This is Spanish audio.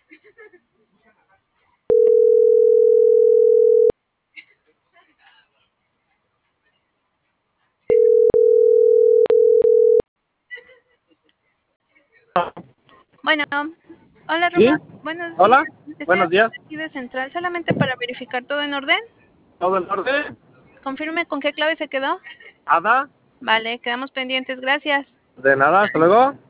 Bueno, hola ¿Sí? Román, buenos Hola, días. Estoy buenos días. aquí de Central solamente para verificar todo en orden. ¿Todo en orden? Confirme con qué clave se quedó. ¿Ada? Vale, quedamos pendientes, gracias. De nada, hasta luego.